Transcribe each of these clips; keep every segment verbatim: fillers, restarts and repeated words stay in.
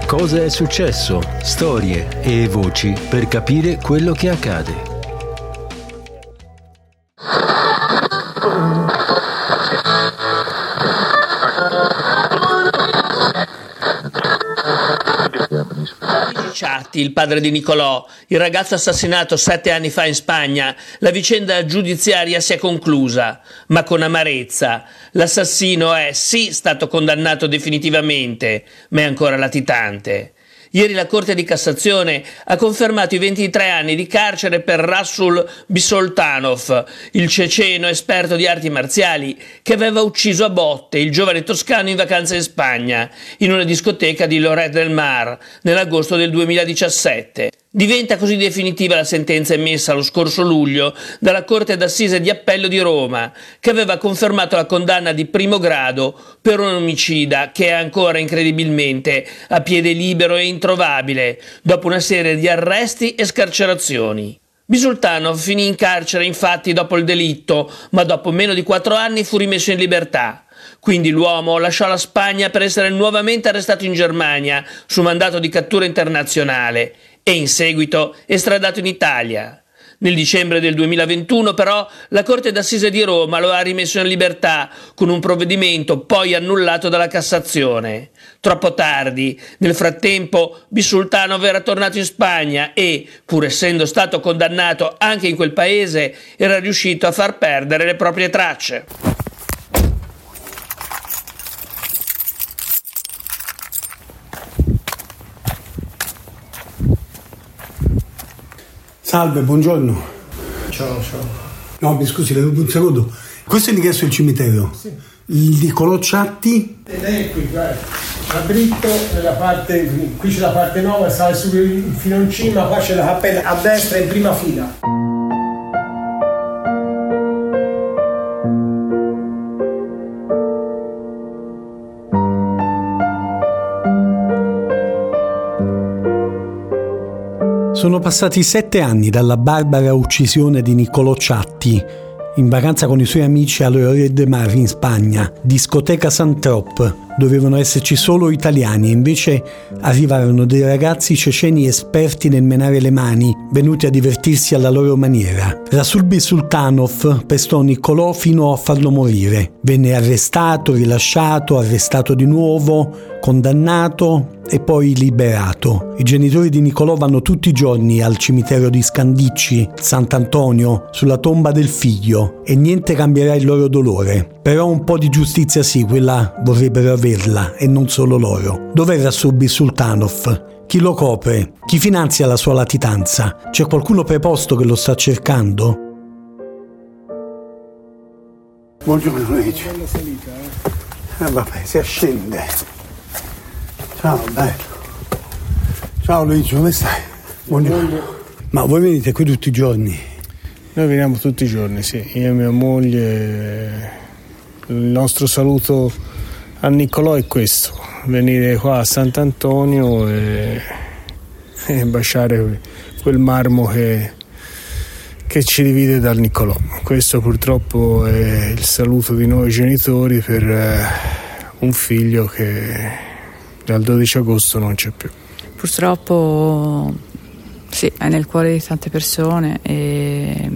Cosa è successo? Storie e voci per capire quello che accade. Ciatti, il padre di Nicolò, il ragazzo assassinato sette anni fa in Spagna, la vicenda giudiziaria si è conclusa, ma con amarezza. L'assassino è sì stato condannato definitivamente, ma è ancora latitante. Ieri la Corte di Cassazione ha confermato i ventitré anni di carcere per Rasul Bisultanov, il ceceno esperto di arti marziali che aveva ucciso a botte il giovane toscano in vacanza in Spagna, in una discoteca di Lloret del Mar, nell'agosto del duemiladiciassette. Diventa così definitiva la sentenza emessa lo scorso luglio dalla Corte d'Assise di Appello di Roma, che aveva confermato la condanna di primo grado per un omicida che è ancora incredibilmente a piede libero e introvabile, dopo una serie di arresti e scarcerazioni. Bisultanov finì in carcere infatti dopo il delitto, ma dopo meno di quattro anni fu rimesso in libertà. Quindi l'uomo lasciò la Spagna per essere nuovamente arrestato in Germania su mandato di cattura internazionale e in seguito estradato in Italia. Nel dicembre del duemilaventuno però la Corte d'Assise di Roma lo ha rimesso in libertà con un provvedimento poi annullato dalla Cassazione. Troppo tardi. Nel frattempo Bisultanov era tornato in Spagna e, pur essendo stato condannato anche in quel paese, era riuscito a far perdere le proprie tracce. Salve, buongiorno. Ciao, ciao. No, mi scusi, le rubo un secondo. Questo è l'ingresso del cimitero? Sì. Il Nicolò Ciatti? Ed è qui, guarda. A dritto, nella parte, qui c'è la parte nuova, sale su fino in cima, qua c'è la cappella a destra in prima fila. Sono passati sette anni dalla barbara uccisione di Nicolò Ciatti, in vacanza con i suoi amici a Lloret de Mar in Spagna, discoteca Saint-Tropez. Dovevano esserci solo italiani e invece arrivarono dei ragazzi ceceni esperti nel menare le mani, venuti a divertirsi alla loro maniera. Rasul Bisultanov pestò Nicolò fino a farlo morire. Venne arrestato, rilasciato, arrestato di nuovo, condannato e poi liberato. I genitori di Nicolò vanno tutti i giorni al cimitero di Scandicci, Sant'Antonio, sulla tomba del figlio, e niente cambierà il loro dolore. Però un po' di giustizia sì, quella vorrebbero averla, e non solo loro. Dov'è Rasul Bisultanov? Chi lo copre? Chi finanzia la sua latitanza? C'è qualcuno preposto che lo sta cercando? Buongiorno Luigi. Eh vabbè, si ascende. Ciao, bello. Ciao Luigi, come stai? Buongiorno. Ma voi venite qui tutti i giorni? Noi veniamo tutti i giorni, sì. Io e mia moglie. Il nostro saluto a Nicolò è questo: venire qua a Sant'Antonio e, e baciare quel marmo che, che ci divide dal Nicolò. Questo purtroppo è il saluto di noi genitori per eh, un figlio che dal dodici agosto non c'è più. Purtroppo sì, è nel cuore di tante persone, e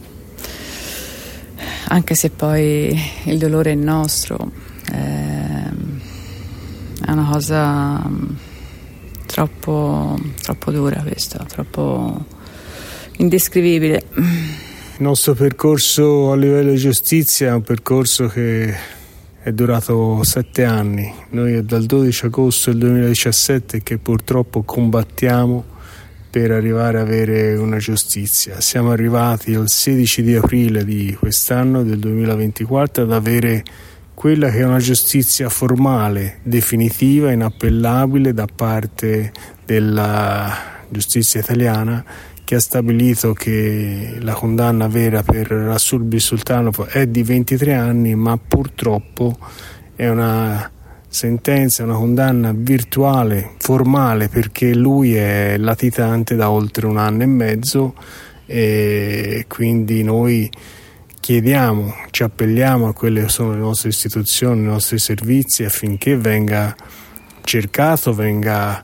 anche se poi il dolore è nostro, eh, è una cosa troppo, troppo dura questa, troppo indescrivibile. Il nostro percorso a livello di giustizia è un percorso che è durato sette anni. Noi è dal dodici agosto del duemiladiciassette che purtroppo combattiamo per arrivare a avere una giustizia. Siamo arrivati il sedici di aprile di quest'anno, del duemilaventiquattro, ad avere quella che è una giustizia formale, definitiva, inappellabile da parte della giustizia italiana, che ha stabilito che la condanna vera per Rasul Bisultanov è di ventitré anni, ma purtroppo è una sentenza, una condanna virtuale, formale, perché lui è latitante da oltre un anno e mezzo, e quindi noi chiediamo, ci appelliamo a quelle che sono le nostre istituzioni, i nostri servizi, affinché venga cercato, venga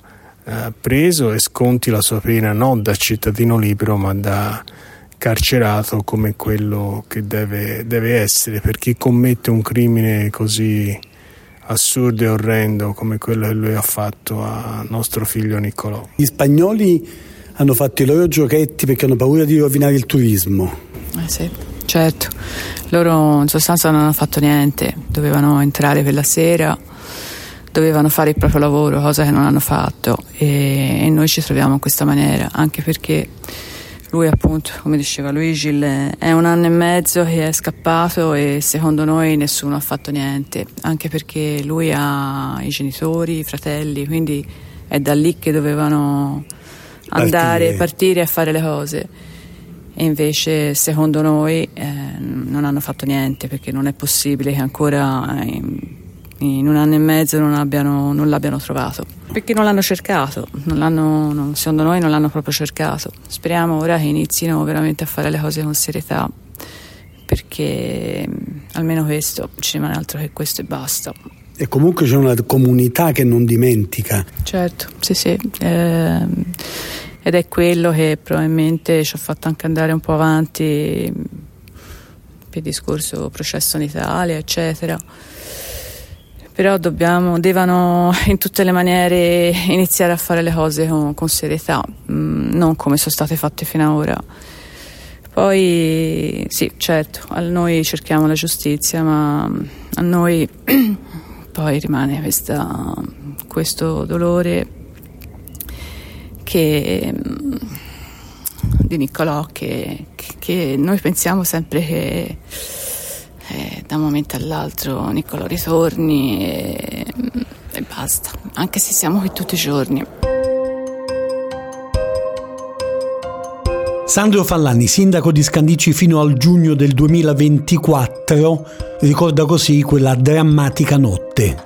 eh, preso e sconti la sua pena non da cittadino libero ma da carcerato, come quello che deve, deve essere per chi commette un crimine così assurdo e orrendo come quello che lui ha fatto a nostro figlio Niccolò. Gli spagnoli hanno fatto i loro giochetti perché hanno paura di rovinare il turismo. Eh sì, certo. Loro in sostanza non hanno fatto niente, dovevano entrare quella sera, dovevano fare il proprio lavoro, cosa che non hanno fatto, e, e noi ci troviamo in questa maniera, anche perché lui, appunto, come diceva Luigi, è un anno e mezzo che è scappato e secondo noi nessuno ha fatto niente, anche perché lui ha i genitori, i fratelli, quindi è da lì che dovevano andare, partire, partire a fare le cose. E invece secondo noi eh, non hanno fatto niente, perché non è possibile che ancora in, in un anno e mezzo non, abbiano, non l'abbiano trovato, perché non l'hanno cercato, non l'hanno, non, secondo noi non l'hanno proprio cercato. Speriamo ora che inizino veramente a fare le cose con serietà, perché almeno questo, ci rimane altro che questo e basta. E comunque c'è una comunità che non dimentica. Certo, sì sì, eh, ed è quello che probabilmente ci ha fatto anche andare un po' avanti per il discorso processo in Italia, eccetera. Però dobbiamo, devono in tutte le maniere iniziare a fare le cose con, con serietà, mh, non come sono state fatte fino ad ora. Poi sì, certo, a noi cerchiamo la giustizia, ma a noi poi rimane questa, questo dolore che, di Niccolò, che, che noi pensiamo sempre che eh, da un momento all'altro Niccolò ritorni e, e basta, anche se siamo qui tutti i giorni. Sandro Fallani, sindaco di Scandicci fino al giugno del duemilaventiquattro, ricorda così quella drammatica notte.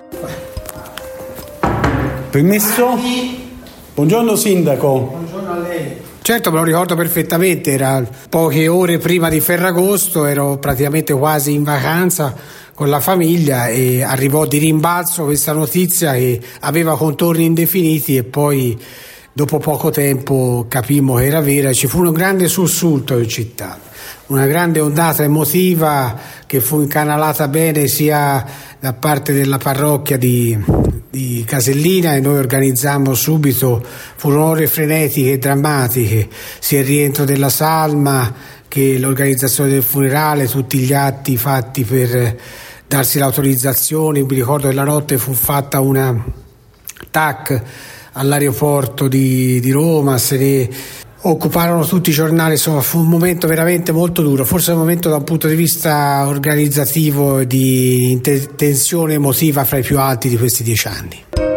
Permesso? Buongiorno sindaco. Buongiorno a lei. Certo, me lo ricordo perfettamente, era poche ore prima di Ferragosto, ero praticamente quasi in vacanza con la famiglia e arrivò di rimbalzo questa notizia che aveva contorni indefiniti e poi dopo poco tempo capimmo che era vera. Ci fu un grande sussulto in città, una grande ondata emotiva che fu incanalata bene sia da parte della parrocchia di, di Casellina, e noi organizzammo subito, furono ore frenetiche e drammatiche, sia il rientro della salma che l'organizzazione del funerale, tutti gli atti fatti per darsi l'autorizzazione. Mi ricordo che la notte fu fatta una T A C all'aeroporto di, di Roma, se ne occuparono tutti i giornali, insomma fu un momento veramente molto duro, forse un momento da un punto di vista organizzativo e di tensione emotiva fra i più alti di questi dieci anni.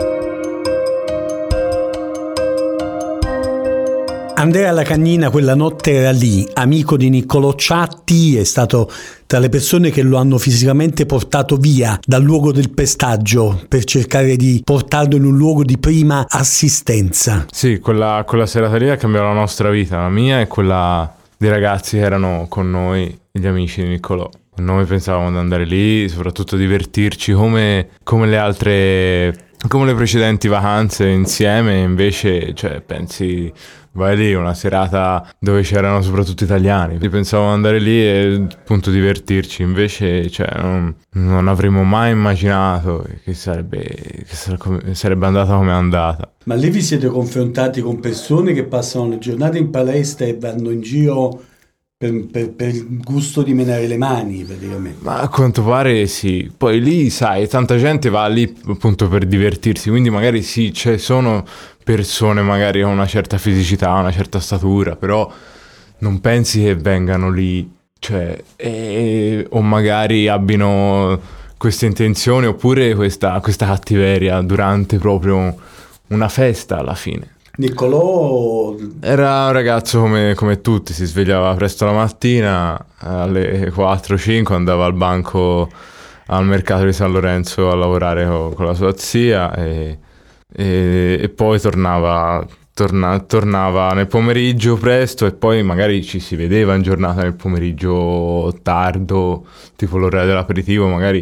Andrea Lacagnina quella notte era lì, amico di Niccolò Ciatti, è stato tra le persone che lo hanno fisicamente portato via dal luogo del pestaggio per cercare di portarlo in un luogo di prima assistenza. Sì, quella, quella serata lì ha cambiato la nostra vita, la mia e quella dei ragazzi che erano con noi, gli amici di Niccolò. Noi pensavamo di andare lì, soprattutto divertirci come, come le altre, come le precedenti vacanze insieme, invece, cioè, pensi, vai lì, una serata dove c'erano soprattutto italiani. Pensavamo di andare lì e appunto divertirci, invece, cioè, non, non avremmo mai immaginato che sarebbe, che sarebbe andata come è andata. Ma lì vi siete confrontati con persone che passano le giornate in palestra e vanno in giro Per, per, per il gusto di menare le mani, praticamente. Ma a quanto pare sì. Poi lì, sai, tanta gente va lì appunto per divertirsi, quindi magari sì, ci sono persone magari con una certa fisicità, una certa statura, però non pensi che vengano lì, cioè, e, o magari abbiano queste intenzioni oppure questa, questa cattiveria durante proprio una festa alla fine. Niccolò era un ragazzo come, come tutti, si svegliava presto la mattina, alle quattro cinque andava al banco al mercato di San Lorenzo a lavorare con, con la sua zia e, e, e poi tornava, torna, tornava nel pomeriggio presto e poi magari ci si vedeva in giornata nel pomeriggio tardo, tipo l'ora dell'aperitivo, magari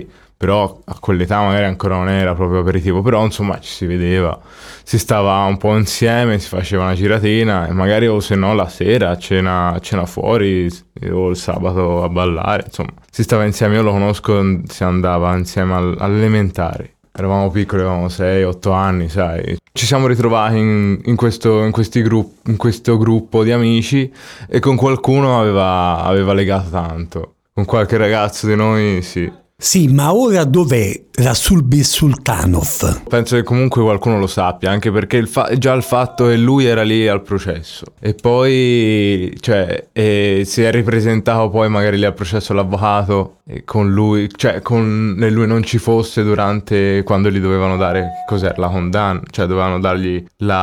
però a quell'età magari ancora non era proprio aperitivo, però insomma ci si vedeva, si stava un po' insieme, si faceva una giratina e magari o se no la sera a cena, a cena fuori o il sabato a ballare, insomma si stava insieme. Io lo conosco, si andava insieme all- all'elementari, eravamo piccoli, avevamo sei otto anni, sai. Ci siamo ritrovati in, in, questo, in, questi grupp- in questo gruppo di amici e con qualcuno aveva, aveva legato tanto, con qualche ragazzo di noi sì. Sì, ma ora dov'è Rasul Bisultanov? Penso che comunque qualcuno lo sappia, anche perché il fa- già il fatto che lui era lì al processo e poi cioè, e si è ripresentato poi magari lì al processo l'avvocato e con lui, cioè con e lui non ci fosse durante quando gli dovevano dare cos'era la condanna, cioè dovevano dargli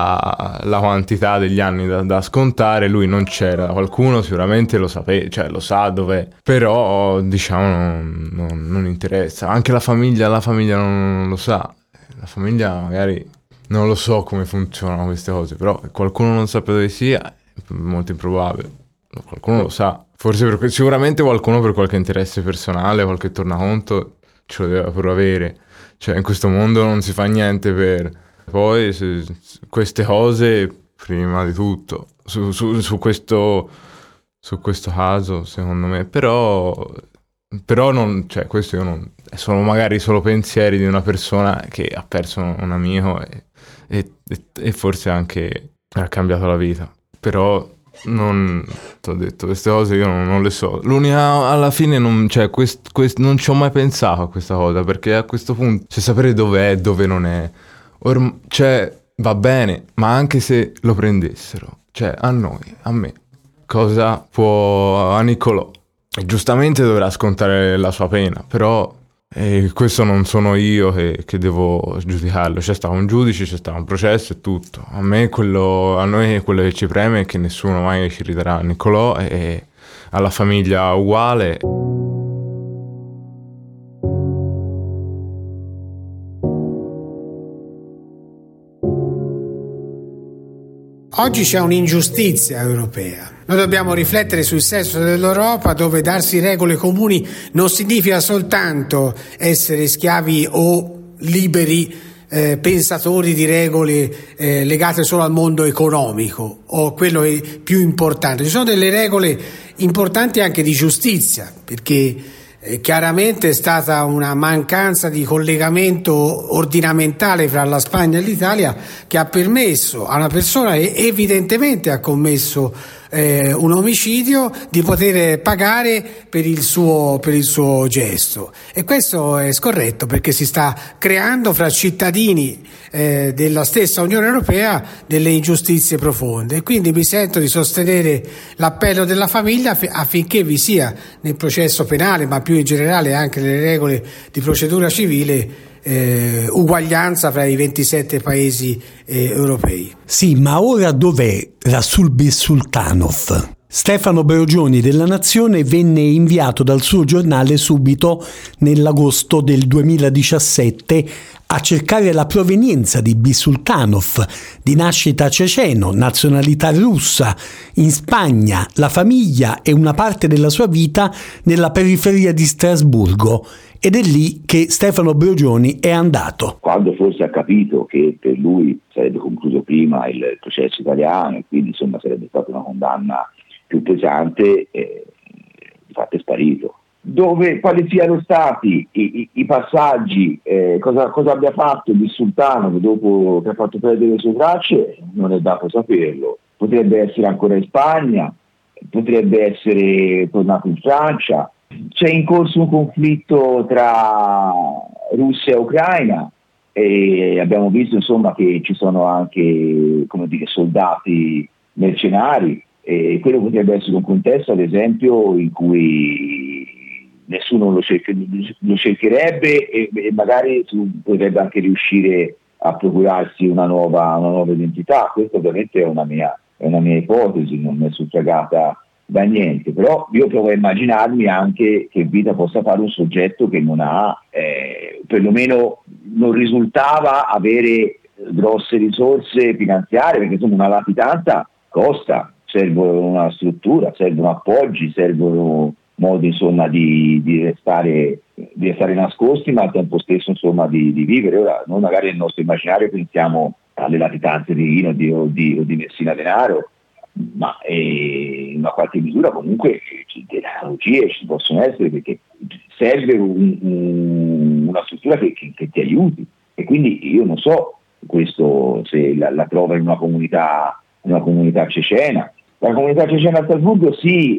la, la quantità degli anni da, da scontare, lui non c'era. Qualcuno sicuramente lo sapeva, cioè lo sa dov'è, però diciamo non, non, non interessa. Anche la famiglia, la famiglia non, non lo sa, la famiglia magari non lo so come funzionano queste cose, però qualcuno non sappia dove sia è molto improbabile. Qualcuno lo sa, forse per, sicuramente qualcuno per qualche interesse personale, qualche tornaconto ce lo deve pure avere, cioè in questo mondo non si fa niente per poi se, queste cose prima di tutto su, su, su questo su questo caso secondo me, però però non, cioè questo io non, sono magari solo pensieri di una persona che ha perso un amico e, e, e forse anche ha cambiato la vita, però non ti ho detto queste cose, io non, non le so. L'unica alla fine non, cioè, quest, quest, non ci ho mai pensato a questa cosa, perché a questo punto c'è sapere dove è, dove non è. Orm- cioè va bene, ma anche se lo prendessero, cioè a noi, a me, cosa può a Nicolò? Giustamente dovrà scontare la sua pena, però e questo non sono io che, che devo giudicarlo. C'è stato un giudice, c'è stato un processo e tutto. A me quello, a noi quello che ci preme è che nessuno mai ci ridarà Nicolò e alla famiglia uguale. Oggi c'è un'ingiustizia europea. Noi dobbiamo riflettere sul senso dell'Europa, dove darsi regole comuni non significa soltanto essere schiavi o liberi eh, pensatori di regole eh, legate solo al mondo economico o quello è più importante. Ci sono delle regole importanti anche di giustizia, perché Eh, chiaramente è stata una mancanza di collegamento ordinamentale fra la Spagna e l'Italia che ha permesso a una persona che evidentemente ha commesso eh, un omicidio di poter pagare per il suo per il suo gesto, e questo è scorretto perché si sta creando fra cittadini eh, della stessa Unione Europea delle ingiustizie profonde, e quindi mi sento di sostenere l'appello della famiglia affinché vi sia nel processo penale, ma più in generale anche nelle regole di procedura civile, Eh, uguaglianza fra i ventisette paesi eh, europei. Sì, ma ora dov'è Rasul Bisultanov? Stefano Brogioni della Nazione venne inviato dal suo giornale subito nell'agosto del duemiladiciassette a cercare la provenienza di Bisultanov, di nascita ceceno, nazionalità russa, in Spagna, la famiglia e una parte della sua vita nella periferia di Strasburgo. Ed è lì che Stefano Brogioni è andato. Quando forse ha capito che per lui sarebbe concluso prima il processo italiano e quindi insomma sarebbe stata una condanna più pesante, eh, di fatto è sparito. Dove, quali siano stati i, i, i passaggi, eh, cosa, cosa abbia fatto il sultano dopo che ha fatto perdere le sue tracce, non è dato saperlo. Potrebbe essere ancora in Spagna, potrebbe essere tornato in Francia. C'è in corso un conflitto tra Russia e Ucraina e abbiamo visto insomma che ci sono anche, come dire, soldati mercenari, e quello potrebbe essere un contesto ad esempio in cui nessuno lo, cerca, lo cercherebbe e, e magari potrebbe anche riuscire a procurarsi una nuova, una nuova identità. Questa ovviamente è una mia, è una mia ipotesi, non è suffragata da niente, però io provo a immaginarmi anche che vita possa fare un soggetto che non ha, eh, perlomeno non risultava avere grosse risorse finanziarie, perché insomma una latitanza costa, servono una struttura, servono appoggi, servono modi insomma di, di restare di stare nascosti, ma al tempo stesso insomma di, di vivere. Ora noi magari nel nostro immaginario pensiamo alle latitanze di Rino di, o, di, o di Messina Denaro, ma eh, in una qualche misura comunque delle analogie ci possono essere, perché serve un, un, una struttura che, che, che ti aiuti, e quindi io non so questo se la, la trova in una comunità in una comunità cecena. La comunità cecena a Strasburgo sì,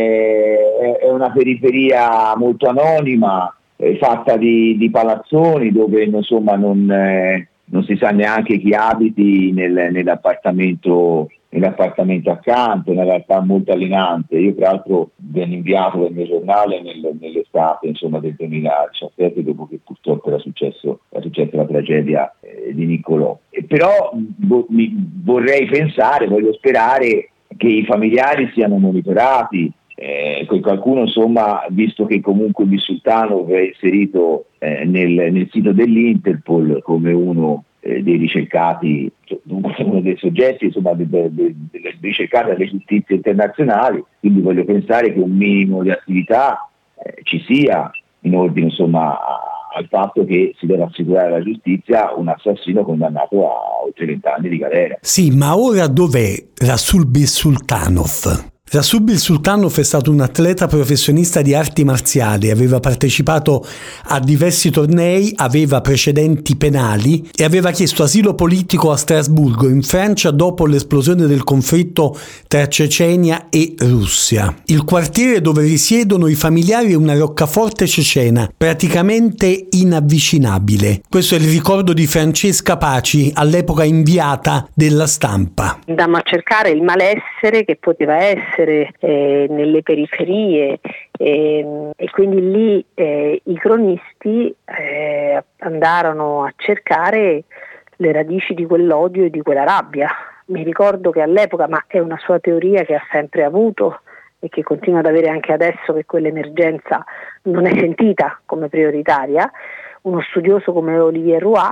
è, è una periferia molto anonima, è fatta di, di palazzoni dove insomma non, eh, non si sa neanche chi abiti nel, nell'appartamento, nell'appartamento accanto, è una realtà molto allenante. Io tra l'altro venne inviato dal mio giornale nel, nell'estate insomma, del duemiladiciassette, dopo che purtroppo era successo, era successa la tragedia eh, di Niccolò. E però vo, mi, vorrei pensare, voglio sperare che i familiari siano monitorati, eh, qualcuno insomma, visto che comunque Bisultanov è inserito eh, nel, nel sito dell'Interpol come uno eh, dei ricercati, cioè, uno dei soggetti insomma de, de, de, de, ricercati dalle giustizie internazionali, quindi voglio pensare che un minimo di attività eh, ci sia in ordine insomma a, al fatto che si deve assicurare alla giustizia un assassino condannato a oltre vent'anni di galera. Sì, ma ora dov'è Rasul Bisultanov? Rasul Bisultanov è stato un atleta professionista di arti marziali, aveva partecipato a diversi tornei, aveva precedenti penali e aveva chiesto asilo politico a Strasburgo, in Francia, dopo l'esplosione del conflitto tra Cecenia e Russia. Il quartiere dove risiedono i familiari è una roccaforte cecena, praticamente inavvicinabile. Questo è il ricordo di Francesca Paci, all'epoca inviata della Stampa. Andammo a cercare il malessere che poteva essere Eh, nelle periferie eh, e quindi lì eh, i cronisti eh, andarono a cercare le radici di quell'odio e di quella rabbia. Mi ricordo che all'epoca, ma è una sua teoria che ha sempre avuto e che continua ad avere anche adesso, che quell'emergenza non è sentita come prioritaria, uno studioso come Olivier Roy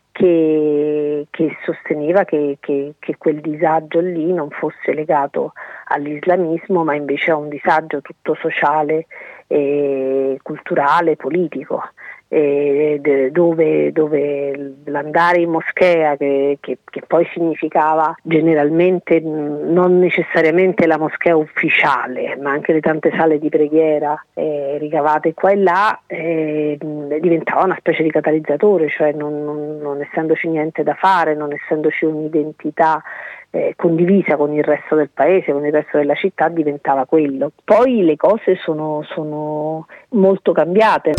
Che, che sosteneva che, che, che quel disagio lì non fosse legato all'islamismo, ma invece a un disagio tutto sociale, e culturale, politico, e dove, dove l'andare in moschea, che, che, che poi significava generalmente non necessariamente la moschea ufficiale, ma anche le tante sale di preghiera eh, ricavate qua e là, eh, diventava una specie di catalizzatore, cioè non, non, non essendoci niente da fare, non essendoci un'identità Eh, condivisa con il resto del paese, con il resto della città, diventava quello. Poi le cose sono, sono molto cambiate.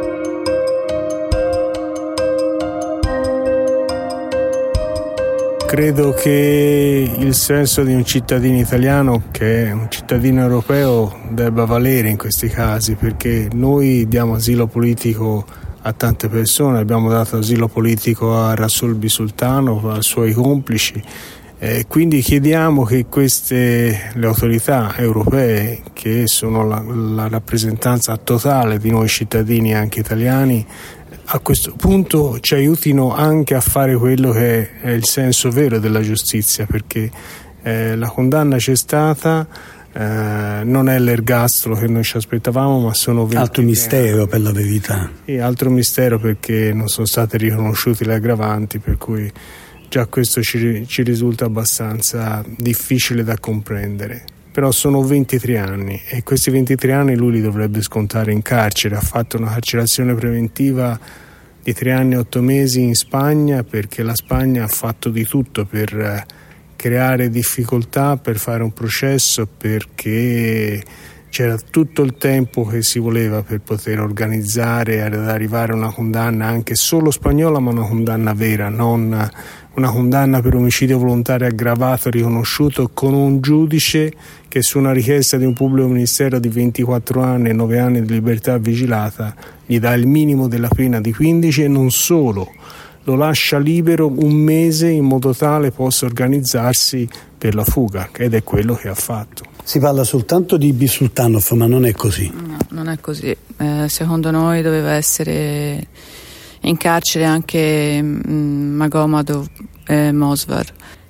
Credo che il senso di un cittadino italiano, che è un cittadino europeo, debba valere in questi casi, perché noi diamo asilo politico a tante persone, abbiamo dato asilo politico a Rasul Bisultanov, ai suoi complici. Eh, quindi chiediamo che queste, le autorità europee, che sono la, la rappresentanza totale di noi cittadini anche italiani, a questo punto ci aiutino anche a fare quello che è il senso vero della giustizia, perché eh, la condanna c'è stata, eh, non è l'ergastolo che noi ci aspettavamo, ma sono venti altro mistero per la verità. Sì, altro mistero, perché non sono state riconosciute le aggravanti, per cui già questo ci, ci risulta abbastanza difficile da comprendere. Però sono ventitré anni e questi ventitré anni lui li dovrebbe scontare in carcere. Ha fatto una carcerazione preventiva di tre anni e otto mesi in Spagna, perché la Spagna ha fatto di tutto per creare difficoltà, per fare un processo, perché c'era tutto il tempo che si voleva per poter organizzare ad arrivare a una condanna anche solo spagnola, ma una condanna vera, non una condanna per omicidio volontario aggravato riconosciuto, con un giudice che su una richiesta di un pubblico ministero di ventiquattro anni e nove anni di libertà vigilata gli dà il minimo della pena di quindici, e non solo, lo lascia libero un mese in modo tale possa organizzarsi per la fuga, ed è quello che ha fatto. Si parla soltanto di Bisultanov, ma non è così. No, non è così. Eh, secondo noi doveva essere in carcere anche mh, Magomedov eh, Mosvar,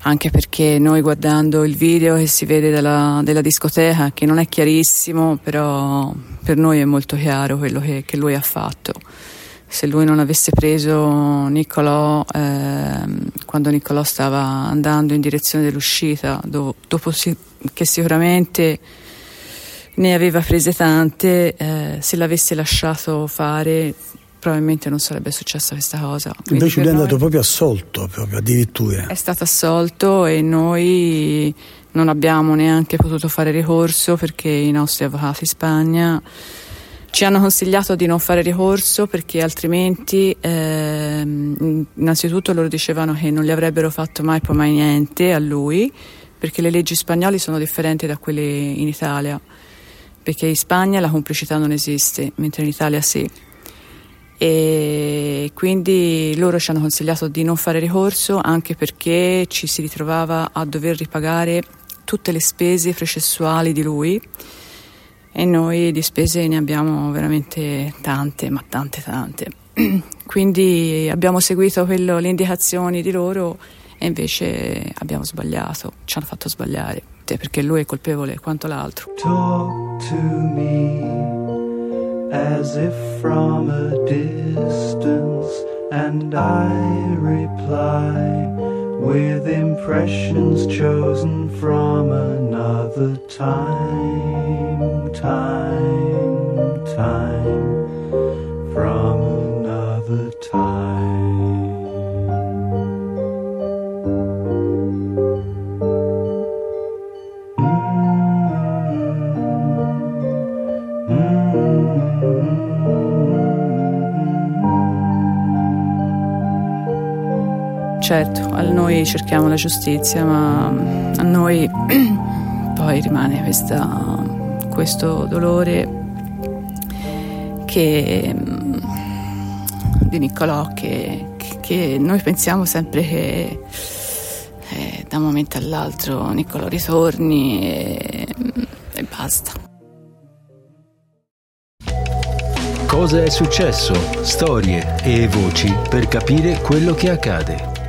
anche perché noi guardando il video che si vede della, della discoteca, che non è chiarissimo, però per noi è molto chiaro quello che, che lui ha fatto. Se lui non avesse preso Niccolò ehm, quando Niccolò stava andando in direzione dell'uscita, do, dopo si, che sicuramente ne aveva prese tante, eh, se l'avesse lasciato fare probabilmente non sarebbe successa questa cosa. Quindi invece lui è andato proprio assolto, proprio addirittura. È stato assolto e noi non abbiamo neanche potuto fare ricorso perché i nostri avvocati in Spagna ci hanno consigliato di non fare ricorso perché altrimenti ehm, innanzitutto loro dicevano che non gli avrebbero fatto mai poi mai niente a lui, perché le leggi spagnole sono differenti da quelle in Italia, perché in Spagna la complicità non esiste, mentre in Italia sì. E quindi loro ci hanno consigliato di non fare ricorso anche perché ci si ritrovava a dover ripagare tutte le spese processuali di lui e noi di spese ne abbiamo veramente tante, ma tante tante. Quindi abbiamo seguito quello, le indicazioni di loro e invece abbiamo sbagliato, ci hanno fatto sbagliare, perché lui è colpevole quanto l'altro. Talk to me as if from a distance, and I reply with impressions chosen from another time, time, time, from another time. Certo, a noi cerchiamo la giustizia, ma a noi poi rimane questa, questo dolore che, di Niccolò che, che noi pensiamo sempre che eh, da un momento all'altro Niccolò ritorni e, e basta. Cosa è successo? Storie e voci per capire quello che accade.